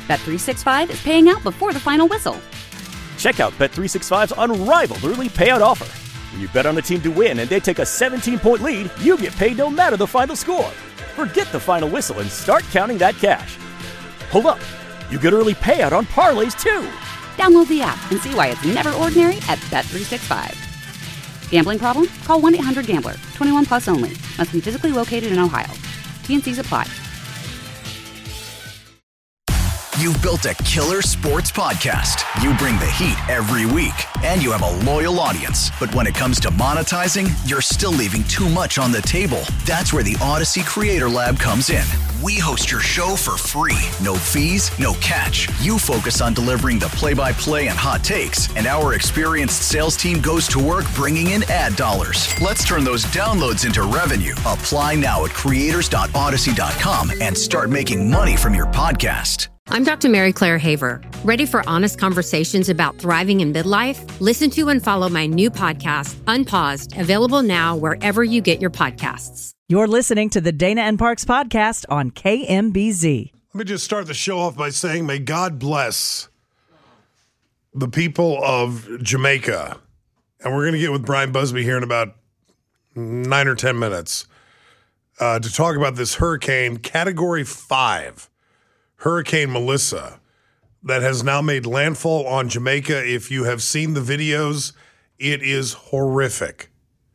Bet365 is paying out before the final whistle. Check out Bet365's unrivaled early payout offer. When you bet on a team to win and they take a 17-point lead, you get paid no matter the final score. Forget the final whistle and start counting that cash. Hold up. You get early payout on parlays, too. Download the app and see why it's never ordinary at Bet365. Gambling problem? Call 1-800-GAMBLER. 21 plus only. Must be physically located in Ohio. T&Cs apply. You've built a killer sports podcast. You bring the heat every week, and you have a loyal audience. But when it comes to monetizing, you're still leaving too much on the table. That's where the Odyssey Creator Lab comes in. We host your show for free. No fees, no catch. You focus on delivering the play-by-play and hot takes, and our experienced sales team goes to work bringing in ad dollars. Let's turn those downloads into revenue. Apply now at creators.odyssey.com and start making money from your podcast. I'm Dr. Mary Claire Haver. Ready for honest conversations about thriving in midlife? Listen to and follow my new podcast, Unpaused, available now wherever you get your podcasts. You're listening to the Dana and Parks podcast on KMBZ. Let me just start the show off by saying, may God bless the people of Jamaica. And we're going to get with Brian Busby here in about 9 or 10 minutes to talk about this hurricane, Category 5. Hurricane Melissa, that has now made landfall on Jamaica. If you have seen the videos, it is horrific.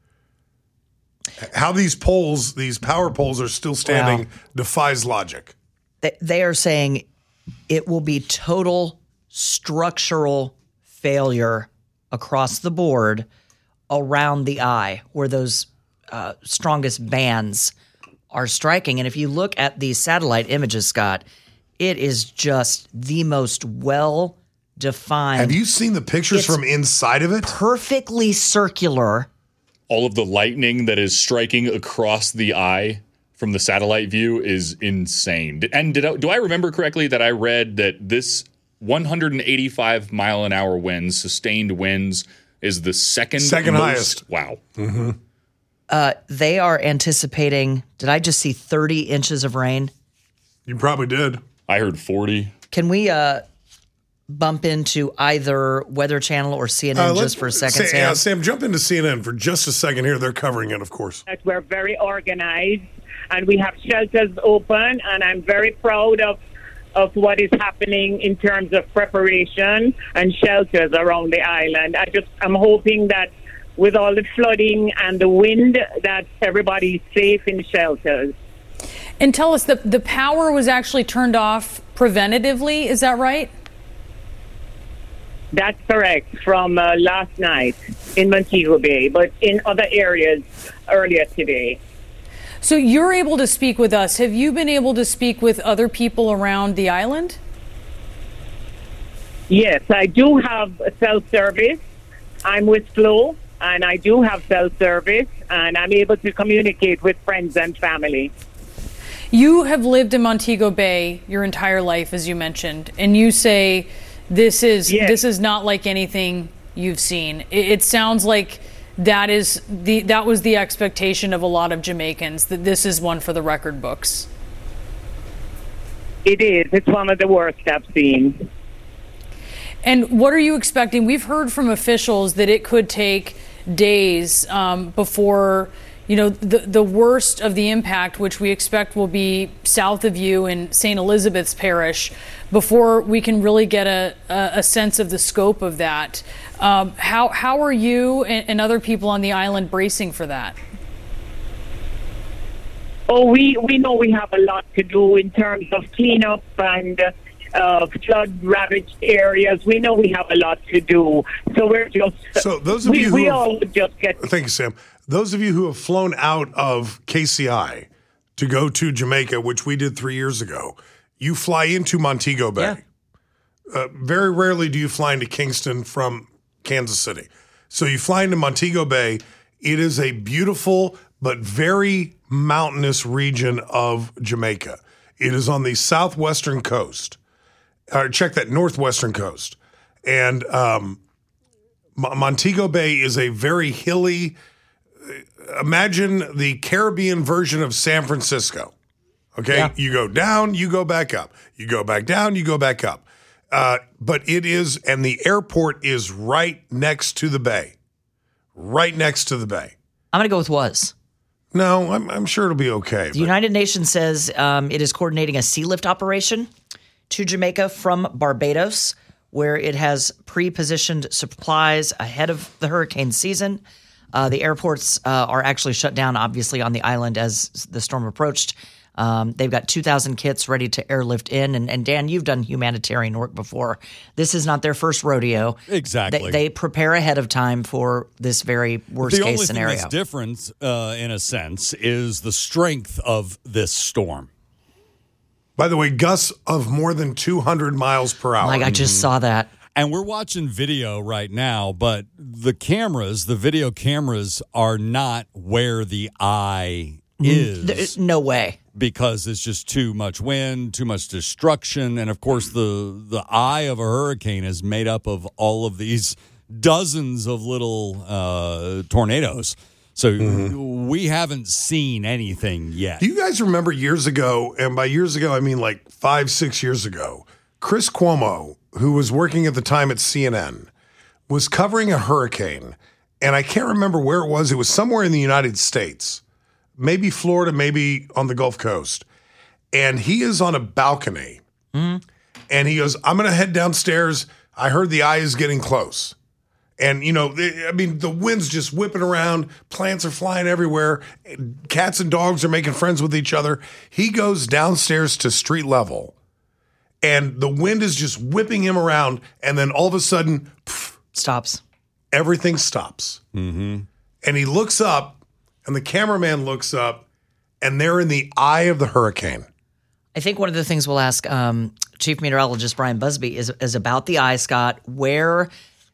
How these poles, these power poles are still standing defies logic. They are saying it will be total structural failure across the board around the eye where those strongest bands are striking. And if you look at these satellite images, Scott, it is just the most well-defined. Have you seen the pictures from inside of it? Perfectly circular. All of the lightning that is striking across the eye from the satellite view is insane. And do I remember correctly that I read that this 185 mile an hour winds, sustained winds, is the second highest? Wow. Mm-hmm. They are anticipating, did I just see 30 inches of rain? You probably did. I heard 40. Can we bump into either Weather Channel or CNN just for a second, Sam? Yeah, Sam, jump into CNN for just a second here. They're covering it, of course. We're very organized, and we have shelters open, and I'm very proud of what is happening in terms of preparation and shelters around the island. I'm hoping that with all the flooding and the wind, that everybody's safe in shelters. And tell us, the power was actually turned off preventatively, is that right? That's correct, from last night in Montego Bay, but in other areas earlier today. So you're able to speak with us. Have you been able to speak with other people around the island? Yes, I do have cell service. I'm with Flo, and I do have cell service, and I'm able to communicate with friends and family. You have lived in Montego Bay your entire life, as you mentioned, and you say this is not like anything you've seen. It sounds like that was the expectation of a lot of Jamaicans, that this is one for the record books. It is. It's one of the worst I've seen. And what are you expecting? We've heard from officials that it could take days before the worst of the impact, which we expect will be south of you in St. Elizabeth's Parish, before we can really get a sense of the scope of that. How are you and other people on the island bracing for that? Oh, we know we have a lot to do in terms of cleanup and flood-ravaged areas. We know we have a lot to do. So we're just... So those of you who Thank you, Sam. Those of you who have flown out of KCI to go to Jamaica, which we did 3 years ago, you fly into Montego Bay. Yeah. Very rarely do you fly into Kingston from Kansas City. So you fly into Montego Bay. It is a beautiful but very mountainous region of Jamaica. It is on the southwestern coast. Check that, northwestern coast. And Montego Bay is a very hilly... Imagine the Caribbean version of San Francisco. Okay, Yeah. you go down, you go back up. You go back down, you go back up. But it is, and the airport is right next to the bay. Right next to the bay. I'm going to go with was. No, I'm sure it'll be okay. The United Nations says it is coordinating a sea lift operation to Jamaica from Barbados, where it has pre-positioned supplies ahead of the hurricane season. The airports are actually shut down, obviously, on the island as the storm approached. They've got 2,000 kits ready to airlift in. And Dan, you've done humanitarian work before. This is not their first rodeo. Exactly. They prepare ahead of time for this very worst-case scenario. The only thing that's different, in a sense, is the strength of this storm. By the way, gusts of more than 200 miles per hour. Like, I just saw that. And we're watching video right now, but the video cameras are not where the eye is. No way. Because it's just too much wind, too much destruction. And of course, the eye of a hurricane is made up of all of these dozens of little tornadoes. So we haven't seen anything yet. Do you guys remember years ago, and by years ago, I mean like 5-6 years ago, Chris Cuomo, who was working at the time at CNN, was covering a hurricane, and I can't remember where it was. It was somewhere in the United States, maybe Florida, maybe on the Gulf Coast. And he is on a balcony, and he goes, I'm going to head downstairs. I heard the eye is getting close. And, you know, I mean, the wind's just whipping around. Plants are flying everywhere. Cats and dogs are making friends with each other. He goes downstairs to street level, and the wind is just whipping him around. And then all of a sudden, stops. Everything stops. And he looks up, and the cameraman looks up, and they're in the eye of the hurricane. I think one of the things we'll ask Chief Meteorologist Brian Busby is about the eye, Scott. Where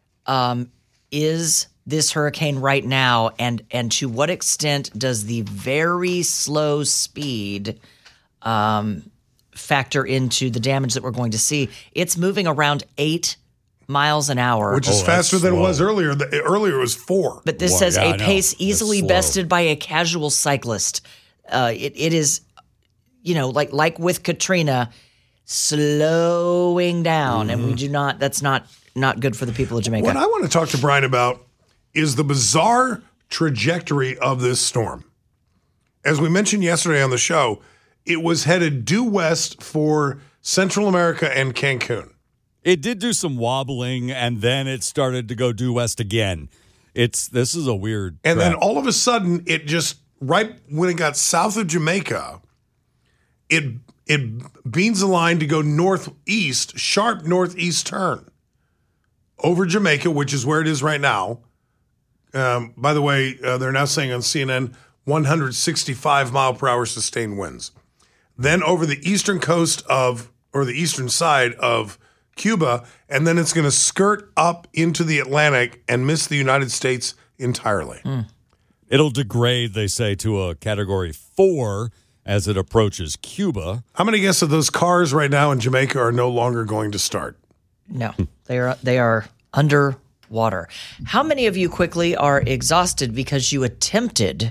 is this hurricane right now, and to what extent does the very slow speed factor into the damage that we're going to see? It's moving around 8 miles an hour. Which is faster than it was earlier. Earlier it was 4. But this says a pace easily bested by a casual cyclist. It is, you know, like with Katrina, slowing down, and we do not. That's not good for the people of Jamaica. What I want to talk to Brian about is the bizarre trajectory of this storm. As we mentioned yesterday on the show, it was headed due west for Central America and Cancun. It did do some wobbling, and then it started to go due west again. This is a weird And track. then all of a sudden, it just, right when it got south of Jamaica, it beans a line to go northeast, sharp northeast turn over Jamaica, which is where it is right now. By the way, they're now saying on CNN, 165 mile per hour sustained winds. Then over the eastern coast or the eastern side of Cuba, and then it's going to skirt up into the Atlantic and miss the United States entirely. It'll degrade, they say, to a Category 4 as it approaches Cuba. I'm going to guess that those cars right now in Jamaica are no longer going to start. No, they are underwater. How many of you quickly are exhausted because you attempted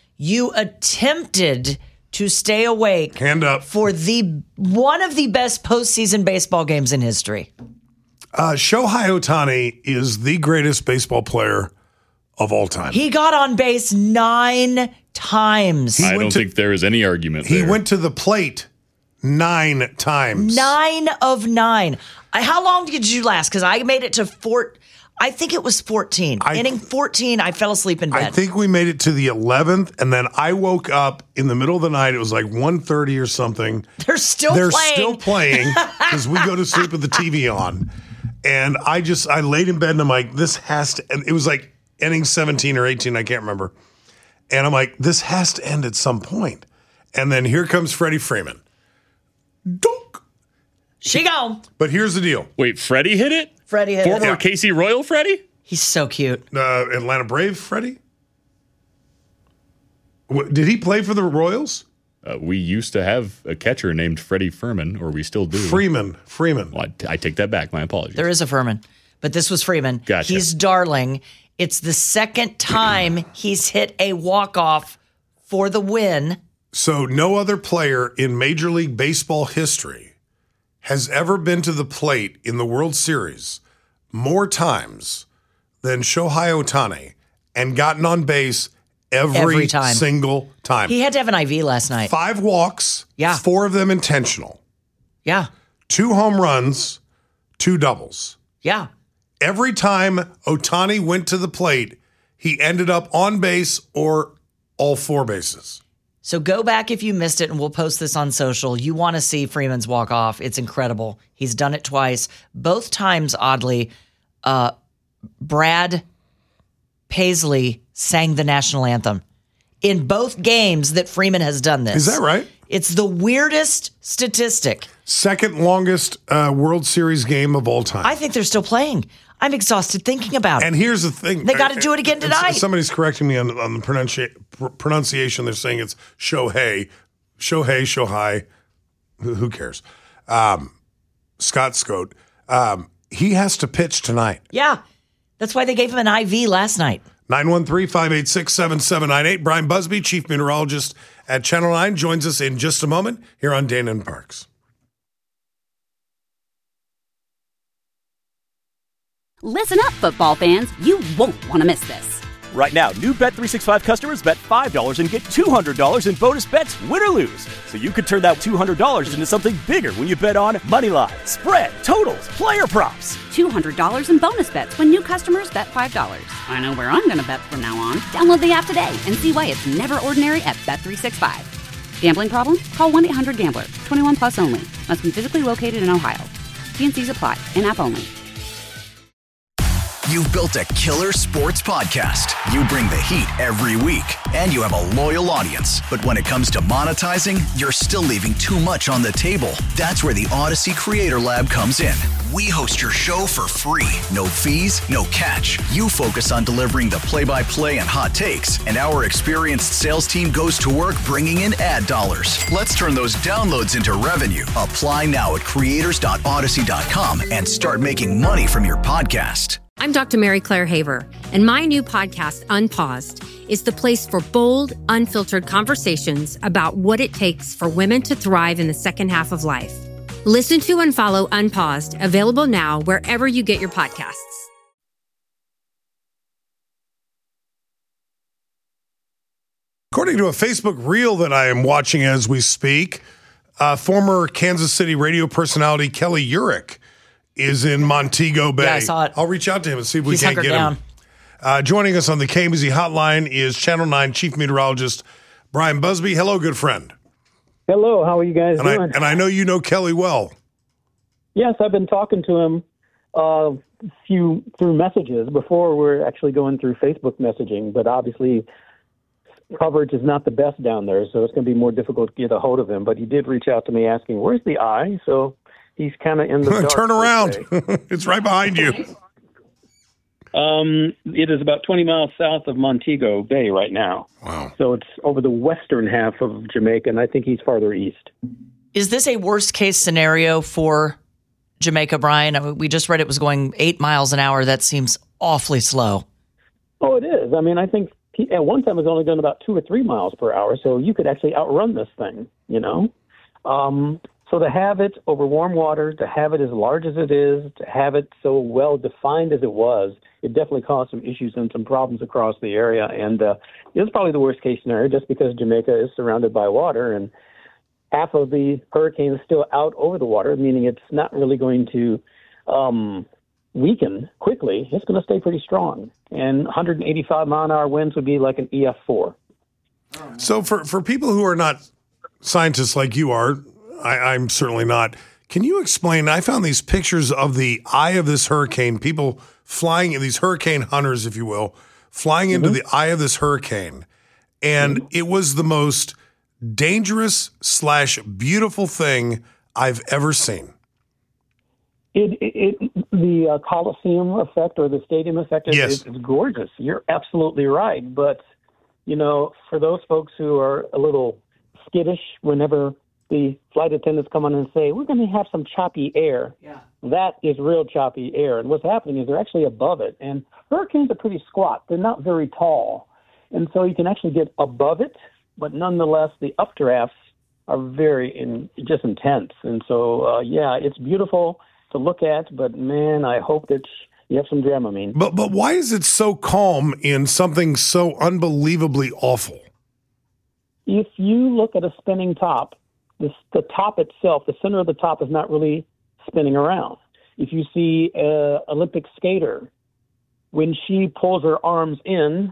to stay awake Hand up. for one of the best postseason baseball games in history? Shohei Ohtani is the greatest baseball player of all time. He got on base 9 times. I don't think there is any argument He there. went to the plate 9 times. 9 of 9. How long did you last? Because I made it to I think it was 14. Inning 14, I fell asleep in bed. I think we made it to the 11th, and then I woke up in the middle of the night. It was like 1:30 or something. They're still playing because we go to sleep with the TV on. And I laid in bed, and I'm like, this has to, and it was like inning 17 or 18, I can't remember. And I'm like, this has to end at some point. And then here comes Freddie Freeman. Dunk. She gone. But here's the deal. Wait, Freddie hit it? Freddie hit Former it. Casey Royal Freddie? He's so cute. Atlanta Brave Freddie? Did he play for the Royals? We used to have a catcher named Freddie Freeman, or we still do. Freeman. Well, I take that back. My apologies. There is a Furman, but this was Freeman. Gotcha. He's darling. It's the second time he's hit a walk-off for the win So no other player in Major League Baseball history has ever been to the plate in the World Series more times than Shohei Ohtani and gotten on base every time. Single time. He had to have an IV last night. 5 walks, Yeah. 4 of them intentional. Yeah. 2 home runs, 2 doubles. Yeah. Every time Ohtani went to the plate, he ended up on base or all 4 bases. So go back if you missed it, and we'll post this on social. You want to see Freeman's walk-off. It's incredible. He's done it twice. Both times, oddly, Brad Paisley sang the national anthem. In both games that Freeman has done this. Is that right? It's the weirdest statistic. Second longest World Series game of all time. I think they're still playing. I'm exhausted thinking about it. And here's the thing. They got to do it again tonight. Somebody's correcting me on the pronunciation. They're saying it's Shohei. Shohei. Who cares? Scott Scote. He has to pitch tonight. Yeah. That's why they gave him an IV last night. 913-586-7798. Brian Busby, Chief Meteorologist at Channel 9, joins us in just a moment here on Dana and Parks. Listen up, football fans. You won't want to miss this. Right now, new Bet365 customers bet $5 and get $200 in bonus bets, win or lose. So you could turn that $200 into something bigger when you bet on Moneyline, spread, totals, player props. $200 in bonus bets when new customers bet $5. I know where I'm going to bet from now on. Download the app today and see why it's never ordinary at Bet365. Gambling problem? Call 1-800-GAMBLER. 21 plus only. Must be physically located in Ohio. T&Cs apply. In-app only. You've built a killer sports podcast. You bring the heat every week, and you have a loyal audience. But when it comes to monetizing, you're still leaving too much on the table. That's where the Odyssey Creator Lab comes in. We host your show for free. No fees, no catch. You focus on delivering the play-by-play and hot takes, and our experienced sales team goes to work bringing in ad dollars. Let's turn those downloads into revenue. Apply now at creators.odyssey.com and start making money from your podcast. I'm Dr. Mary Claire Haver, and my new podcast, Unpaused, is the place for bold, unfiltered conversations about what it takes for women to thrive in the second half of life. Listen to and follow Unpaused, available now wherever you get your podcasts. According to a Facebook reel that I am watching as we speak, former Kansas City radio personality Kelly Urick is in Montego Bay. Yeah, I saw it. I'll reach out to him and see if we He's can't hunkered get him. Joining us on the KMZ hotline is Channel 9 Chief Meteorologist Brian Busby. Hello, good friend. Hello, how are you guys doing? And I know you know Kelly well. Yes, I've been talking to him through messages. Before we're actually going through Facebook messaging, but obviously coverage is not the best down there, so it's going to be more difficult to get a hold of him. But he did reach out to me asking, where's the eye? So he's kind of in the dark. Turn around. It's right behind you. It is about 20 miles south of Montego Bay right now. Wow. So it's over the western half of Jamaica, and I think he's farther east. Is this a worst-case scenario for Jamaica, Brian? I mean, we just read it was going 8 miles an hour. That seems awfully slow. Oh, it is. I mean, I think at one time it was only going about 2 or 3 miles per hour, so you could actually outrun this thing, you know? So to have it over warm water, to have it as large as it is, to have it so well defined as it was, it definitely caused some issues and some problems across the area. And it's probably the worst case scenario just because Jamaica is surrounded by water and half of the hurricane is still out over the water, meaning it's not really going to weaken quickly. It's going to stay pretty strong. And 185 mile an hour winds would be like an EF4. So for people who are not scientists like you are, I'm certainly not. Can you explain? I found these pictures of the eye of this hurricane, people flying, these hurricane hunters, if you will, flying into the eye of this hurricane. And it was the most dangerous / beautiful thing I've ever seen. The Coliseum effect or the stadium effect is gorgeous. You're absolutely right. But, you know, for those folks who are a little skittish whenever the flight attendants come on and say, we're going to have some choppy air. Yeah. That is real choppy air. And what's happening is they're actually above it. And hurricanes are pretty squat. They're not very tall. And so you can actually get above it, but nonetheless, the updrafts are very just intense. And so, it's beautiful to look at, but man, I hope that you have some Dramamine. But why is it so calm in something so unbelievably awful? If you look at a spinning top, the top itself, the center of the top is not really spinning around. If you see an Olympic skater, when she pulls her arms in,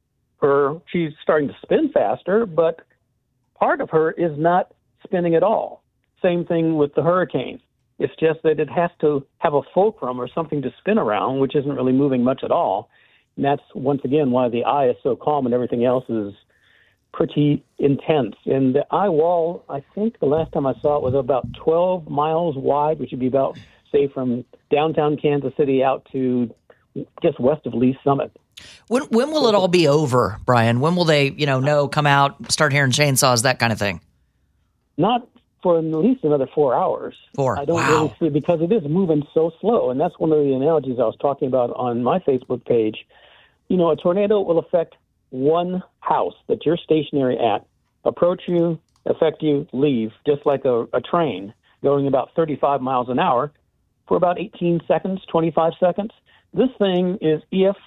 she's starting to spin faster, but part of her is not spinning at all. Same thing with the hurricane. It's just that it has to have a fulcrum or something to spin around, which isn't really moving much at all. And that's, once again, why the eye is so calm and everything else is pretty intense. And the eye wall, I think the last time I saw it was about 12 miles wide, which would be about, say, from downtown Kansas City out to just west of Lee Summit. When will it all be over, Brian? When will they, come out, start hearing chainsaws, that kind of thing? Not for at least another 4 hours. I don't really see, because it is moving so slow. And that's one of the analogies I was talking about on my Facebook page. A tornado will affect one house that you're stationary at, approach you, affect you, leave, just like a train going about 35 miles an hour for about 18 seconds, 25 seconds. This thing is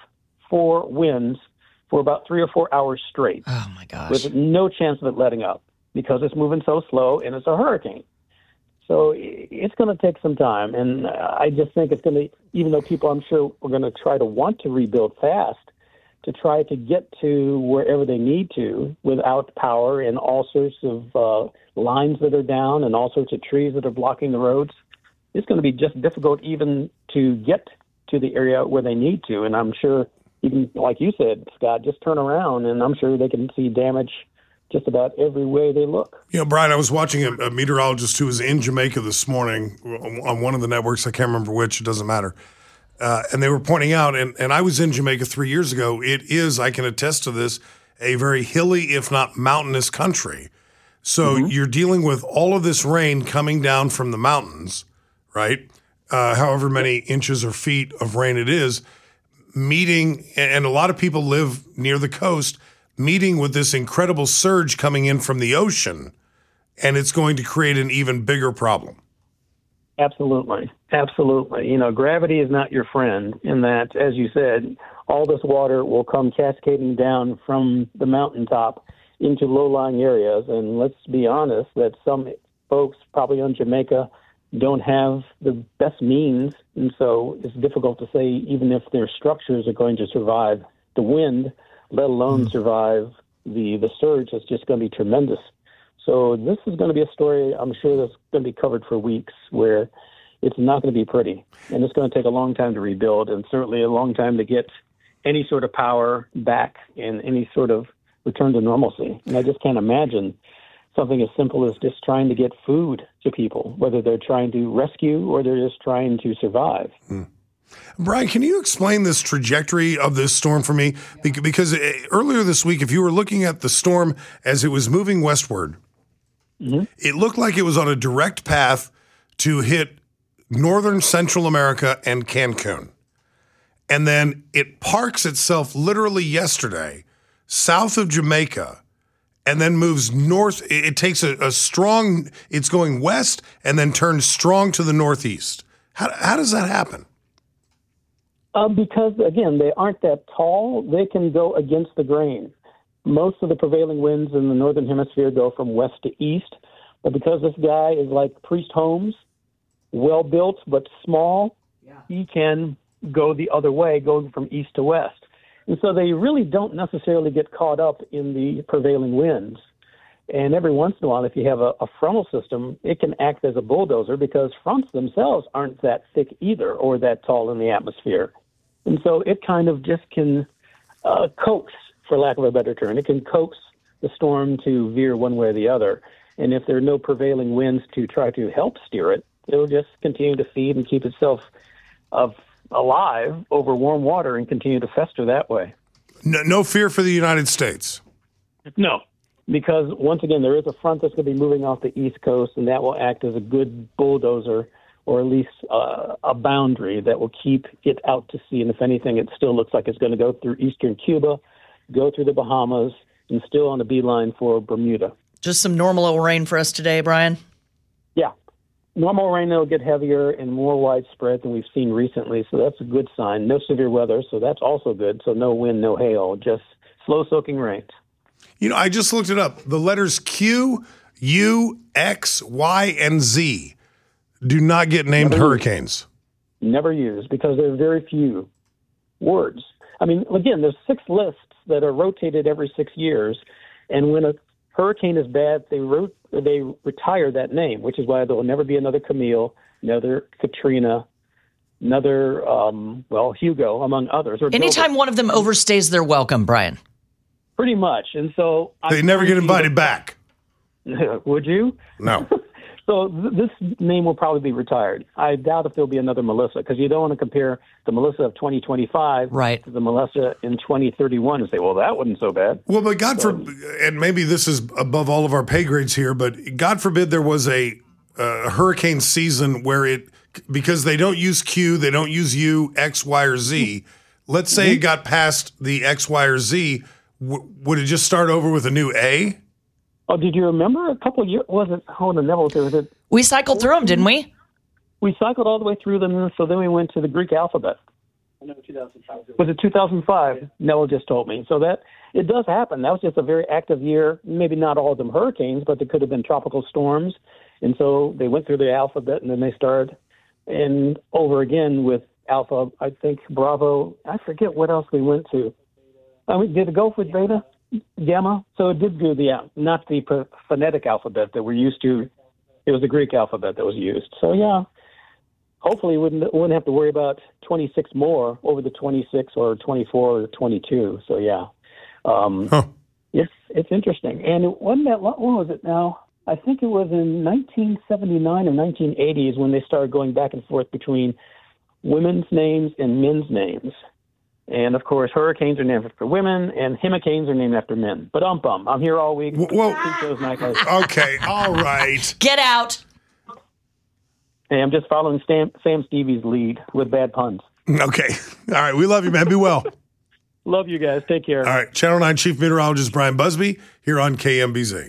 EF4 winds for about 3 or 4 hours straight. Oh, my gosh. With no chance of it letting up because it's moving so slow and it's a hurricane. So it's going to take some time. And I just think it's going to, even though people I'm sure are going to try to want to rebuild fast, to try to get to wherever they need to without power and all sorts of lines that are down and all sorts of trees that are blocking the roads, it's going to be just difficult even to get to the area where they need to. And I'm sure, even like you said, Scott, just turn around and I'm sure they can see damage just about every way they look. Brian, I was watching a meteorologist who was in Jamaica this morning on one of the networks. I can't remember which. It doesn't matter. And they were pointing out, and I was in Jamaica 3 years ago, it is, I can attest to this, a very hilly, if not mountainous country. So you're dealing with all of this rain coming down from the mountains, right? However many inches or feet of rain it is, meeting, and a lot of people live near the coast, meeting with this incredible surge coming in from the ocean, and it's going to create an even bigger problem. Absolutely. Gravity is not your friend in that, as you said, all this water will come cascading down from the mountaintop into low-lying areas. And let's be honest that some folks probably on Jamaica don't have the best means. And so it's difficult to say even if their structures are going to survive the wind, let alone survive the surge. It's just going to be tremendous. So this is going to be a story, I'm sure, that's going to be covered for weeks, where it's not going to be pretty. And it's going to take a long time to rebuild, and certainly a long time to get any sort of power back and any sort of return to normalcy. And I just can't imagine something as simple as just trying to get food to people, whether they're trying to rescue or they're just trying to survive. Brian, can you explain this trajectory of this storm for me? Because earlier this week, if you were looking at the storm as it was moving westward, it looked like it was on a direct path to hit northern Central America and Cancun. And then it parks itself literally yesterday south of Jamaica and then moves north. It takes a strong, it's going west and then turns strong to the northeast. How does that happen? Because, again, they aren't that tall. They can go against the grain. Most of the prevailing winds in the northern hemisphere go from west to east. But because this guy is like Priest Holmes, well-built but small, he can go the other way, going from east to west. And so they really don't necessarily get caught up in the prevailing winds. And every once in a while, if you have a frontal system, it can act as a bulldozer because fronts themselves aren't that thick either or that tall in the atmosphere. And so it kind of just can coax, for lack of a better term. It can coax the storm to veer one way or the other. And if there are no prevailing winds to try to help steer it, it'll just continue to feed and keep itself alive over warm water and continue to fester that way. No fear for the United States? No, because once again, there is a front that's going to be moving off the East Coast, and that will act as a good bulldozer or at least a boundary that will keep it out to sea. And if anything, it still looks like it's going to go through eastern Cuba, go through the Bahamas, and still on a beeline for Bermuda. Just some normal rain for us today, Brian? Yeah. Normal rain will get heavier and more widespread than we've seen recently, so that's a good sign. No severe weather, so that's also good. So no wind, no hail, just slow soaking rain. I just looked it up. The letters Q, U, X, Y, and Z do not get named hurricanes. Never used because there are very few words. I mean, again, there's 6 lists that are rotated every 6 years, and when a hurricane is bad, they retire that name, which is why there will never be another Camille, another Katrina, another, Hugo, among others. Or Anytime one of them overstays their welcome, Brian. Pretty much. And so they never get invited back. Would you? No. So this name will probably be retired. I doubt if there'll be another Melissa, because you don't want to compare the Melissa of 2025 to the Melissa in 2031 and say, well, that wasn't so bad. Well, but God forbid, and maybe this is above all of our pay grades here, but God forbid there was a hurricane season where because they don't use Q, they don't use U, X, Y, or Z. Let's say it got past the X, Y, or Z. Would it just start over with a new A? Oh, did you remember a couple of years? We cycled through them, didn't we? We cycled all the way through them, so then we went to the Greek alphabet. No, 2005. Was it 2005? Yeah. Noah just told me. So that it does happen. That was just a very active year. Maybe not all of them hurricanes, but they could have been tropical storms. And so they went through the alphabet, and then they started and over again with Alpha, I think, Bravo. I forget what else we went to. Did it go with Beta? Gamma? So it did do not the phonetic alphabet that we're used to. It was the Greek alphabet that was used. So, yeah, hopefully we wouldn't have to worry about 26 more over the 26 or 24 or 22. So, yeah. It's interesting. And it wasn't that long. When was it now? I think it was in 1979 or 1980s when they started going back and forth between women's names and men's names. And, of course, hurricanes are named after women, and hurricanes are named after men. But I'm here all week. Okay, all right. Get out. Hey, I'm just following Sam Stevie's lead with bad puns. Okay. All right, we love you, man. Be well. Love you guys. Take care. All right, Channel 9 Chief Meteorologist Brian Busby here on KMBZ.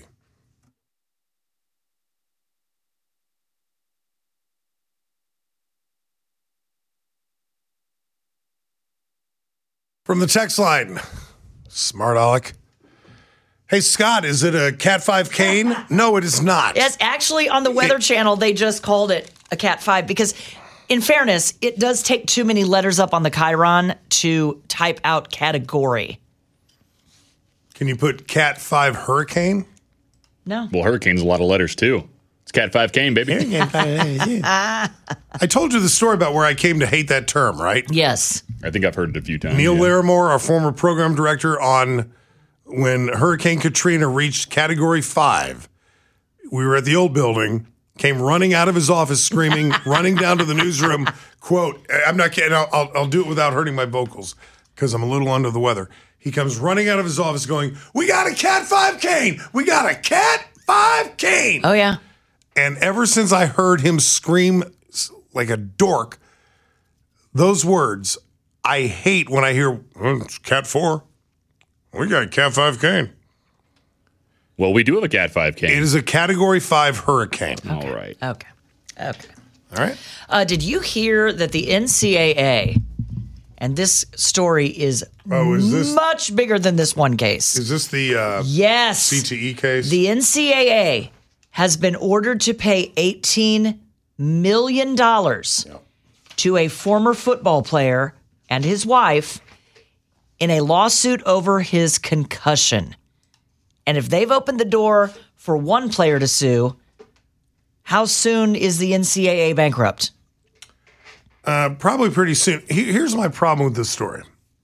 From the text line, smart aleck. Hey, Scott, is it a Cat 5 cane? No, it is not. Yes, actually, on the Weather Channel, they just called it a Cat 5 because, in fairness, it does take too many letters up on the Chiron to type out category. Can you put Cat 5 hurricane? No. Well, hurricane's a lot of letters, too. It's Cat 5 cane, baby. I told you the story about where I came to hate that term, right? Yes. I think I've heard it a few times. Neil Larimore, our former program director, on when Hurricane Katrina reached Category 5, we were at the old building, came running out of his office screaming, running down to the newsroom, quote, I'm not kidding, I'll do it without hurting my vocals because I'm a little under the weather. He comes running out of his office going, we got a Cat 5 cane! We got a Cat 5 cane! Oh, yeah. And ever since I heard him scream like a dork, those words, I hate when I hear, it's Cat 4. We got a Cat 5 cane. Well, we do have a Cat 5 cane. It is a Category 5 hurricane. Okay. All right. Okay. All right. Did you hear that the NCAA, and this story is much bigger than this one case. Is this the yes. CTE case? The NCAA has been ordered to pay $18 million to a former football player and his wife in a lawsuit over his concussion. And if they've opened the door for one player to sue, how soon is the NCAA bankrupt? Probably pretty soon. Here's my problem with this story.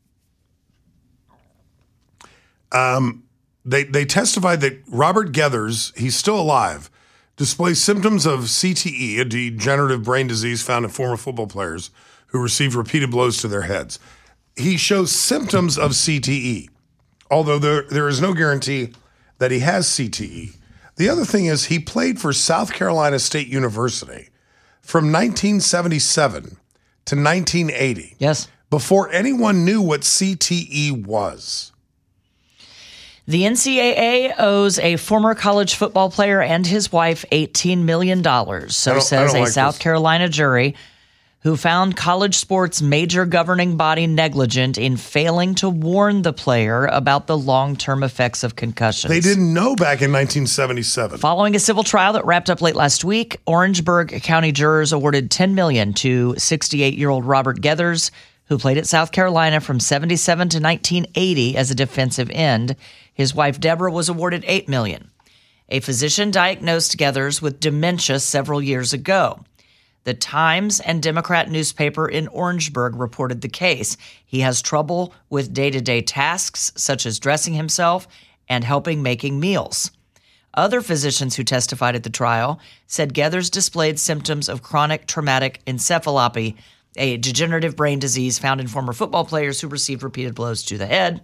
They testified that Robert Geathers, he's still alive, displays symptoms of CTE, a degenerative brain disease found in former football players who received repeated blows to their heads. He shows symptoms of CTE, although there is no guarantee that he has CTE. The other thing is he played for South Carolina State University from 1977 to 1980. Yes. Before anyone knew what CTE was. The NCAA owes a former college football player and his wife $18 million, so says a South Carolina jury who found college sports' major governing body negligent in failing to warn the player about the long-term effects of concussions. They didn't know back in 1977. Following a civil trial that wrapped up late last week, Orangeburg County jurors awarded $10 million to 68-year-old Robert Gethers, who played at South Carolina from 1977 to 1980 as a defensive end. His wife, Deborah, was awarded $8 million. A physician diagnosed Gethers with dementia several years ago. The Times and Democrat newspaper in Orangeburg reported the case. He has trouble with day-to-day tasks, such as dressing himself and helping making meals. Other physicians who testified at the trial said Gethers displayed symptoms of chronic traumatic encephalopathy, a degenerative brain disease found in former football players who received repeated blows to the head.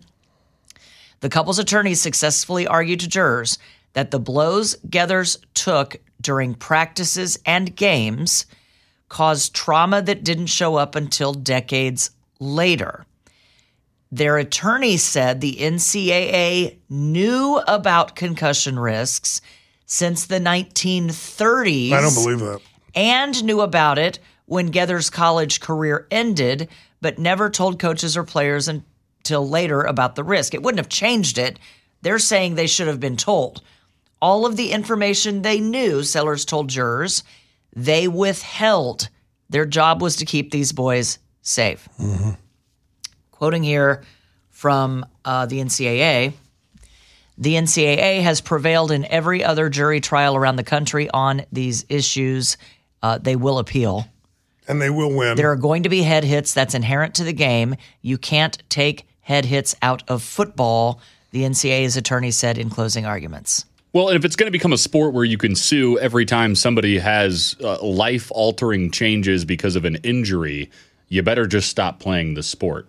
The couple's attorneys successfully argued to jurors that the blows Gethers took during practices and games caused trauma that didn't show up until decades later. Their attorney said the NCAA knew about concussion risks since the 1930s. I don't believe that. And knew about it when Gethers' college career ended, but never told coaches or players until later about the risk. It wouldn't have changed it. They're saying they should have been told. All of the information they knew, Sellers told jurors, they withheld. Their job was to keep these boys safe. Mm-hmm. Quoting here from the NCAA, the NCAA has prevailed in every other jury trial around the country on these issues. They will appeal. And they will win. There are going to be head hits. That's inherent to the game. You can't take head hits out of football, the NCAA's attorney said in closing arguments. Well, and if it's going to become a sport where you can sue every time somebody has life-altering changes because of an injury, you better just stop playing the sport.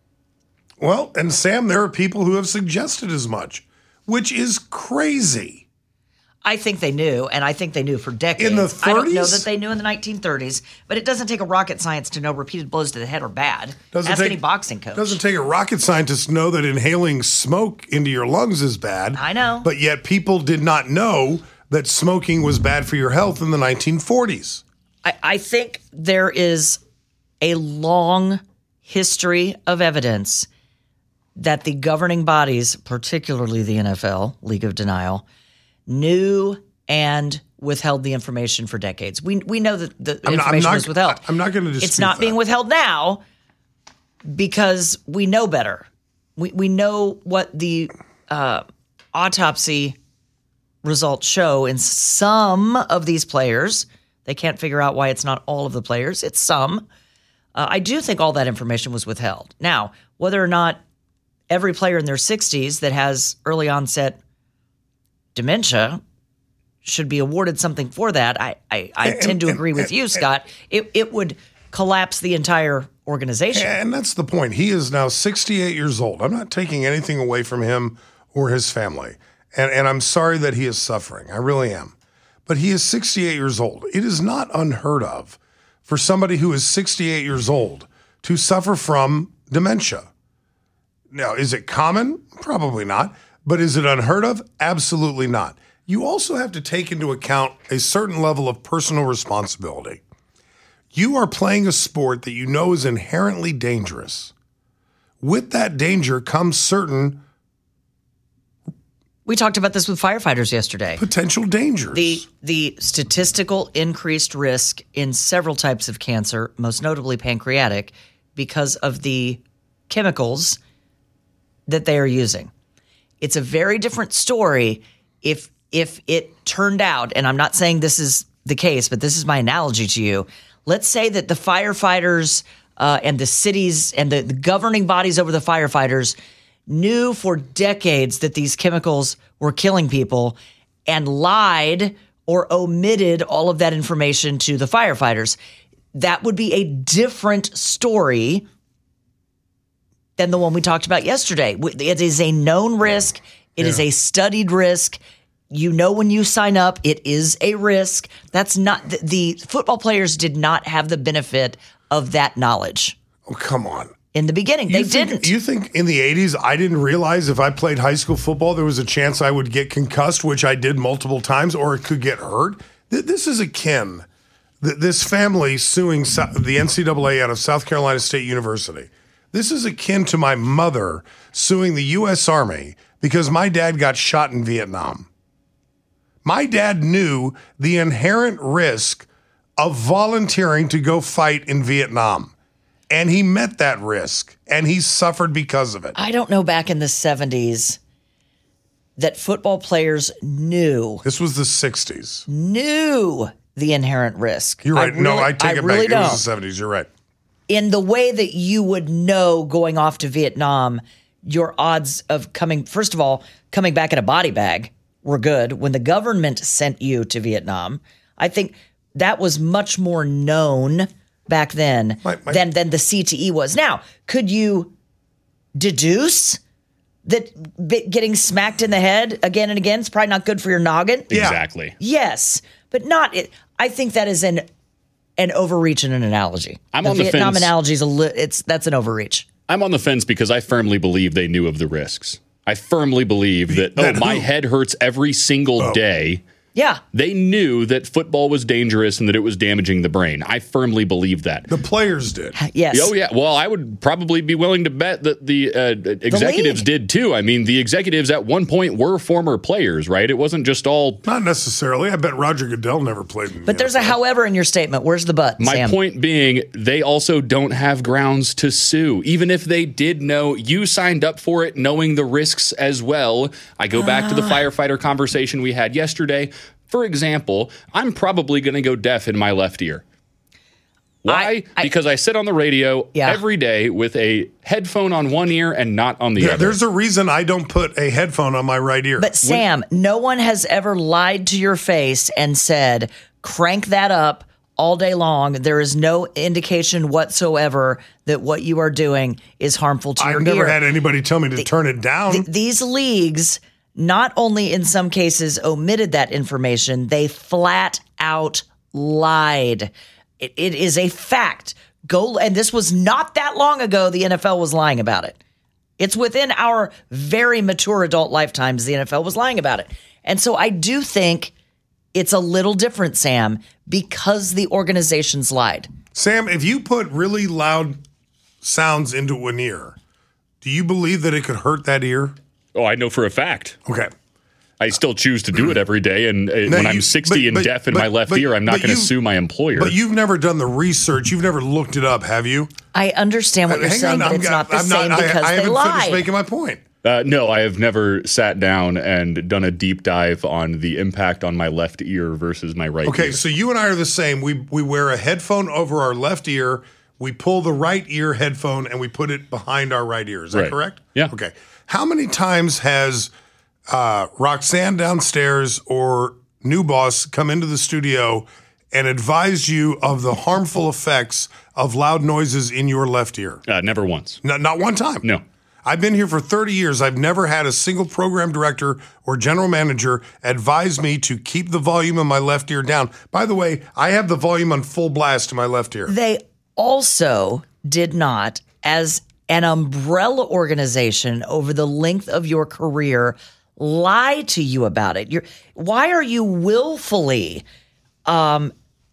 Well, and Sam, there are people who have suggested as much, which is crazy. I think they knew, and I think they knew for decades. In the 30s? I don't know that they knew in the 1930s, but it doesn't take a rocket science to know repeated blows to the head are bad. Ask any boxing coach. Doesn't take a rocket scientist to know that inhaling smoke into your lungs is bad. I know. But yet people did not know that smoking was bad for your health in the 1940s. I think there is a long history of evidence that the governing bodies, particularly the NFL, League of Denial, knew and withheld the information for decades. We know that the information was withheld. I'm not going to dispute It's not being withheld now because we know better. We know what the autopsy results show in some of these players. They can't figure out why it's not all of the players. It's some. I do think all that information was withheld. Now, whether or not every player in their 60s that has early onset dementia should be awarded something for that, I tend to agree with you, Scott. It would collapse the entire organization. And that's the point. He is now 68 years old. I'm not taking anything away from him or his family. And I'm sorry that he is suffering. I really am. But he is 68 years old. It is not unheard of for somebody who is 68 years old to suffer from dementia. Now, is it common? Probably not. But is it unheard of? Absolutely not. You also have to take into account a certain level of personal responsibility. You are playing a sport that you know is inherently dangerous. With that danger comes certain... We talked about this with firefighters yesterday. Potential dangers. The statistical increased risk in several types of cancer, most notably pancreatic, because of the chemicals that they are using. It's a very different story if it turned out, and I'm not saying this is the case, but this is my analogy to you. Let's say that the firefighters and the cities and the governing bodies over the firefighters knew for decades that these chemicals were killing people and lied or omitted all of that information to the firefighters. That would be a different story than the one we talked about yesterday. It is a known risk. It is a studied risk. You know when you sign up, it is a risk. That's not the football players did not have the benefit of that knowledge. Oh, come on. in the beginning. They didn't. You think in the 80s, I didn't realize if I played high school football, there was a chance I would get concussed, which I did multiple times, or it could get hurt? This is akin. This family suing the NCAA out of South Carolina State University. This is akin to my mother suing the U.S. Army because my dad got shot in Vietnam. My dad knew the inherent risk of volunteering to go fight in Vietnam, and he met that risk, and he suffered because of it. I don't know back in the 70s that football players knew. This was the 60s. Knew the inherent risk. You're right. I take it back. It was the 70s. You're right. In the way that you would know going off to Vietnam, your odds of coming back in a body bag were good. When the government sent you to Vietnam, I think that was much more known back then than the CTE was. Now, could you deduce that getting smacked in the head again and again is probably not good for your noggin? Exactly. Yes, but not it. I think that is an overreach in an analogy. I'm on the Vietnam fence. analogy that's an overreach. I'm on the fence because I firmly believe they knew of the risks. I firmly believe that my head hurts every single day. Yeah. They knew that football was dangerous and that it was damaging the brain. I firmly believe that. The players did. Yes. Oh, yeah. Well, I would probably be willing to bet that the executives did too. I mean, the executives at one point were former players, right? It wasn't just all... Not necessarily. I bet Roger Goodell never played in But there's a however in your statement. Where's the but, My Sam? point being, they also don't have grounds to sue. Even if they did know, you signed up for it knowing the risks as well. I go back to the firefighter conversation we had yesterday. For example, I'm probably going to go deaf in my left ear. Why? Because I sit on the radio every day with a headphone on one ear and not on the other. There's a reason I don't put a headphone on my right ear. But Sam, no one has ever lied to your face and said, crank that up all day long. There is no indication whatsoever that what you are doing is harmful to your ear. I've never had anybody tell me to turn it down. These leagues not only in some cases omitted that information, they flat out lied. It is a fact. And this was not that long ago the NFL was lying about it. It's within our very mature adult lifetimes the NFL was lying about it. And so I do think it's a little different, Sam, because the organizations lied. Sam, if you put really loud sounds into an ear, do you believe that it could hurt that ear? Oh, I know for a fact. Okay. I still choose to do it every day. And when I'm 60 and deaf in my left ear, I'm not going to sue my employer. But you've never done the research. You've never looked it up, have you? I understand what you're saying, but it's not the same because I they haven't lied. finished making my point. No, I have never sat down and done a deep dive on the impact on my left ear versus my right ear. Okay, so you and I are the same. We wear a headphone over our left ear. We pull the right ear headphone and we put it behind our right ear. Is that correct? Yeah. Okay. How many times has Roxanne downstairs or New Boss come into the studio and advised you of the harmful effects of loud noises in your left ear? Never once. Not one time? No. I've been here for 30 years. I've never had a single program director or general manager advise me to keep the volume in my left ear down. By the way, I have the volume on full blast in my left ear. They also did not, as an umbrella organization over the length of your career, lie to you about it. Why are you willfully, and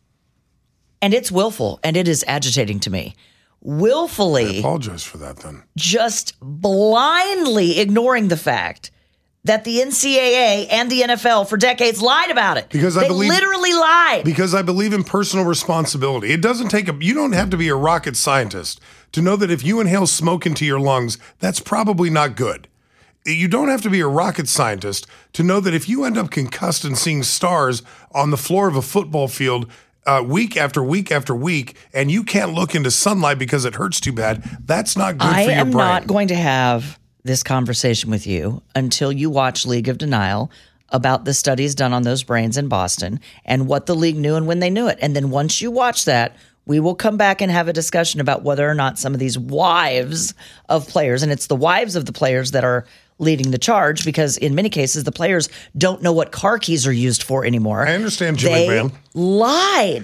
it's willful, and it is agitating to me, willfully... I apologize for that then. Just blindly ignoring the fact that the NCAA and the NFL for decades lied about it. Because they literally lied. Because I believe in personal responsibility. It doesn't take you don't have to be a rocket scientist to know that if you inhale smoke into your lungs, that's probably not good. You don't have to be a rocket scientist to know that if you end up concussed and seeing stars on the floor of a football field week after week after week, and you can't look into sunlight because it hurts too bad, that's not good for your brain. I am not going to have this conversation with you until you watch League of Denial about the studies done on those brains in Boston and what the league knew and when they knew it. And then once you watch that, we will come back and have a discussion about whether or not some of these wives of players, and it's the wives of the players that are leading the charge, because in many cases the players don't know what car keys are used for anymore. I understand, Jim They McMahon. lied.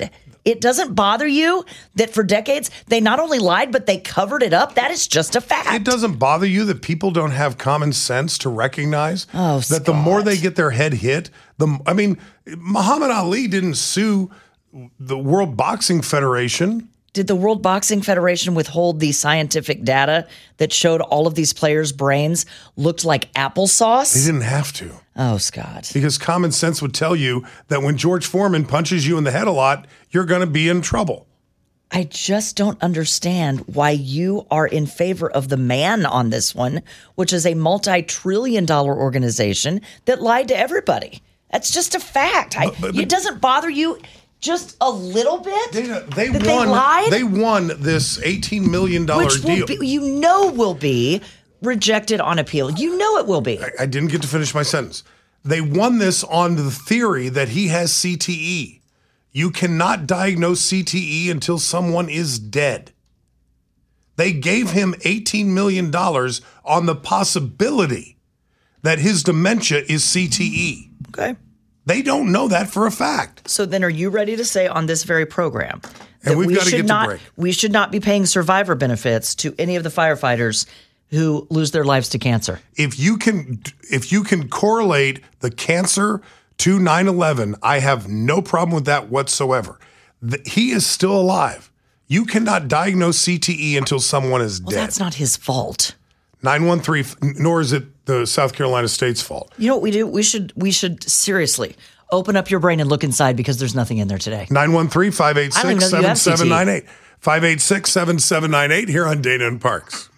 It doesn't bother you that for decades they not only lied, but they covered it up. That is just a fact. It doesn't bother you that people don't have common sense to recognize that the more they get their head hit, Muhammad Ali didn't sue the World Boxing Federation. Did the World Boxing Federation withhold the scientific data that showed all of these players' brains looked like applesauce? They didn't have to. Oh, Scott. Because common sense would tell you that when George Foreman punches you in the head a lot, you're going to be in trouble. I just don't understand why you are in favor of the man on this one, which is a multi-trillion-dollar organization that lied to everybody. That's just a fact. It doesn't bother you just a little bit? They won this $18 million deal. Will be rejected on appeal. You know it will be. I didn't get to finish my sentence. They won this on the theory that he has CTE. You cannot diagnose CTE until someone is dead. They gave him $18 million on the possibility that his dementia is CTE. Okay. They don't know that for a fact. So then are you ready to say on this very program that we've got to get to break. We should not be paying survivor benefits to any of the firefighters who lose their lives to cancer? If you can correlate the cancer to 9/11, I have no problem with that whatsoever. He is still alive. You cannot diagnose CTE until someone is dead. Well, that's not his fault. 913, nor is it the South Carolina State's fault. You know what we do? We should seriously open up your brain and look inside because there's nothing in there today. 913-586-7798. 586-7798 here on Dana and Parks.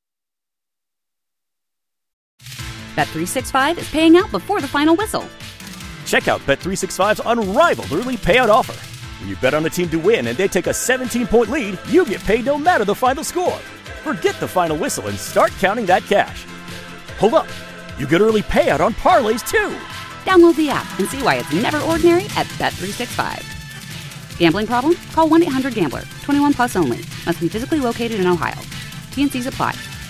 Bet365 is paying out before the final whistle. Check out Bet365's unrivaled early payout offer. When you bet on a team to win and they take a 17-point lead, you get paid no matter the final score. Forget the final whistle and start counting that cash. Hold up. You get early payout on parlays, too. Download the app and see why it's never ordinary at Bet365. Gambling problem? Call 1-800-GAMBLER. 21 plus only. Must be physically located in Ohio. T&Cs apply.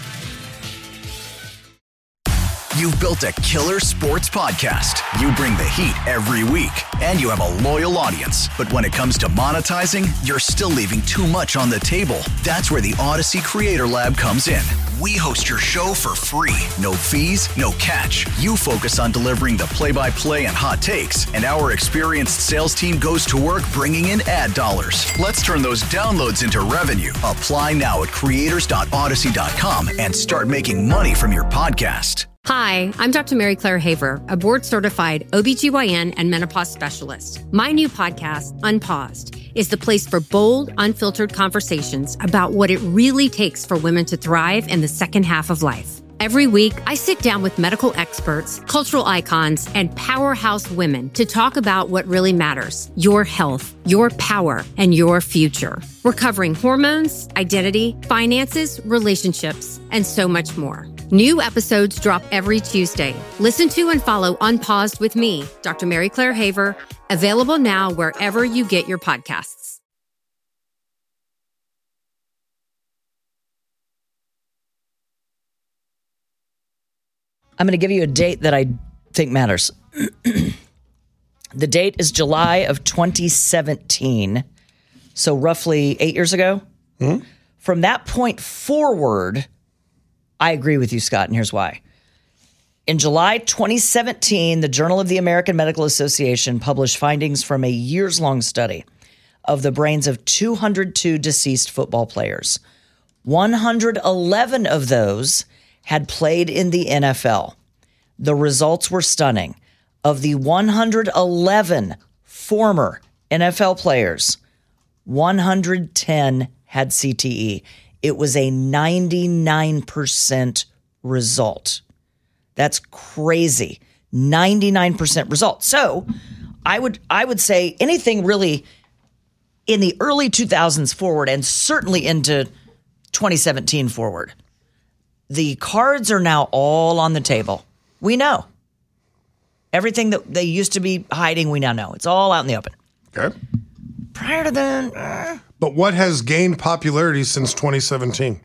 You've built a killer sports podcast. You bring the heat every week, and you have a loyal audience. But when it comes to monetizing, you're still leaving too much on the table. That's where the Odyssey Creator Lab comes in. We host your show for free. No fees, no catch. You focus on delivering the play-by-play and hot takes, and our experienced sales team goes to work bringing in ad dollars. Let's turn those downloads into revenue. Apply now at creators.odyssey.com and start making money from your podcast. Hi, I'm Dr. Mary Claire Haver, a board-certified OBGYN and menopause specialist. My new podcast, Unpaused, is the place for bold, unfiltered conversations about what it really takes for women to thrive in the second half of life. Every week, I sit down with medical experts, cultural icons, and powerhouse women to talk about what really matters: your health, your power, and your future. We're covering hormones, identity, finances, relationships, and so much more. New episodes drop every Tuesday. Listen to and follow Unpaused with me, Dr. Mary Claire Haver, available now wherever you get your podcasts. I'm going to give you a date that I think matters. The date is July of 2017, so roughly 8 years ago. Mm-hmm. From that point forward, I agree with you, Scott, and here's why. In July 2017, the Journal of the American Medical Association published findings from a years-long study of the brains of 202 deceased football players. 111 of those had played in the NFL. The results were stunning. Of the 111 former NFL players, 110 had CTE. It was a 99% result. That's crazy. 99% result. So I would say anything really in the early 2000s forward, and certainly into 2017 forward, the cards are now all on the table. We know. Everything that they used to be hiding, we now know. It's all out in the open. Okay. Prior to then... But what has gained popularity since 2017?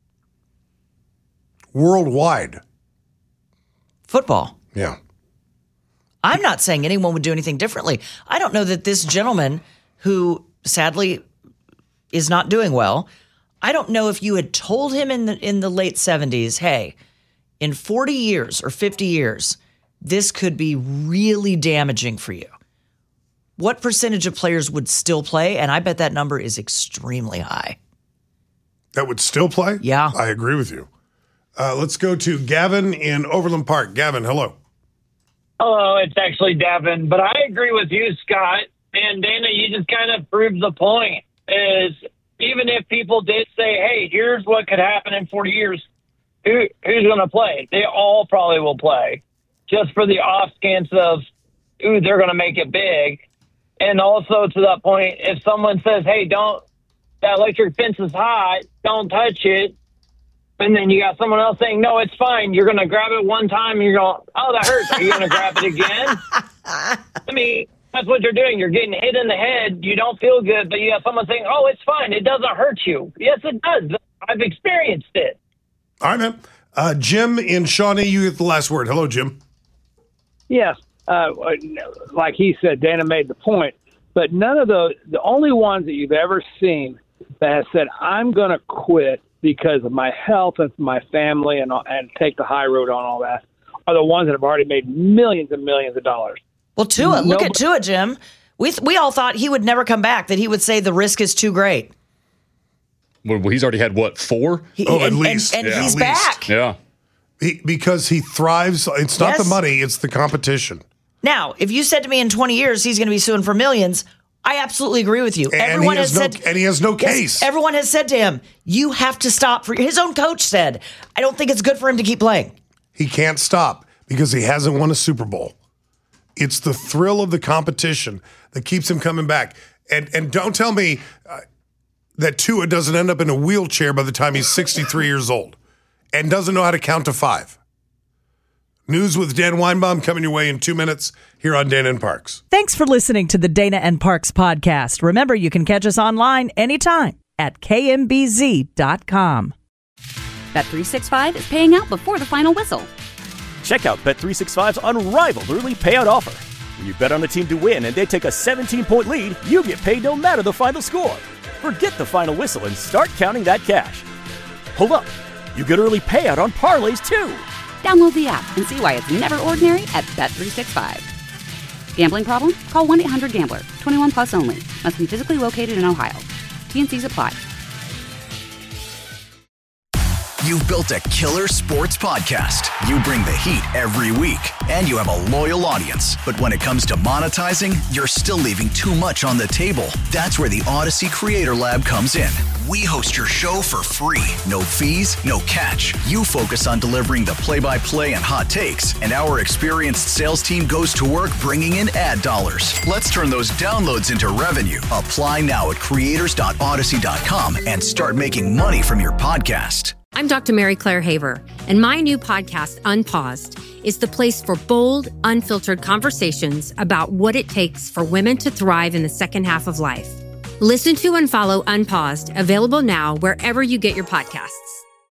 Worldwide. Football. Yeah. I'm not saying anyone would do anything differently. I don't know that this gentleman who sadly is not doing well. I don't know if you had told him in the late 70s, hey, in 40 years or 50 years, this could be really damaging for you. What percentage of players would still play? And I bet that number is extremely high. That would still play? Yeah. I agree with you. Let's go to Gavin in Overland Park. Gavin, hello. Hello, it's actually Devin. But I agree with you, Scott. And Dana, you just kind of proved the point. Is even if people did say, hey, here's what could happen in 40 years, who's going to play? They all probably will play. Just for the off chance of, ooh, they're going to make it big. And also to that point, if someone says, hey, that electric fence is hot, don't touch it. And then you got someone else saying, no, it's fine. You're going to grab it one time and you're going, oh, that hurts. Are you going to grab it again? I mean, that's what you're doing. You're getting hit in the head. You don't feel good, but you got someone saying, oh, it's fine. It doesn't hurt you. Yes, it does. I've experienced it. All right, man. Jim in Shawnee, you get the last word. Hello, Jim. Yes. Like he said, Dana made the point. But none of the only ones that you've ever seen that has said, I'm going to quit because of my health and my family and take the high road on all that, are the ones that have already made millions and millions of dollars. Well, Tua, look at Tua, Jim. We all thought he would never come back, that he would say the risk is too great. Well, he's already had, what, 4? At least. And he's back. Yeah. Because he thrives. It's not the money, it's the competition. Now, if you said to me in 20 years he's going to be suing for millions, I absolutely agree with you. And he has no case. Yes, everyone has said to him, you have to stop. His own coach said, I don't think it's good for him to keep playing. He can't stop because he hasn't won a Super Bowl. It's the thrill of the competition that keeps him coming back. And don't tell me that Tua doesn't end up in a wheelchair by the time he's 63 years old and doesn't know how to count to 5. News with Dan Weinbaum coming your way in 2 minutes here on Dana and Parks. Thanks for listening to the Dana and Parks podcast. Remember, you can catch us online anytime at kmbz.com. Bet365 is paying out before the final whistle. Check out Bet365's unrivaled early payout offer. When you bet on a team to win and they take a 17-point lead, you get paid no matter the final score. Forget the final whistle and start counting that cash. Hold up. You get early payout on parlays, too. Download the app and see why it's never ordinary at Bet365. Gambling problem? Call 1-800-GAMBLER. 21 plus only. Must be physically located in Ohio. T&Cs apply. You've built a killer sports podcast. You bring the heat every week, and you have a loyal audience. But when it comes to monetizing, you're still leaving too much on the table. That's where the Odyssey Creator Lab comes in. We host your show for free. No fees, no catch. You focus on delivering the play-by-play and hot takes, and our experienced sales team goes to work bringing in ad dollars. Let's turn those downloads into revenue. Apply now at creators.odyssey.com and start making money from your podcast. I'm Dr. Mary Claire Haver, and my new podcast, Unpaused, is the place for bold, unfiltered conversations about what it takes for women to thrive in the second half of life. Listen to and follow Unpaused, available now wherever you get your podcasts.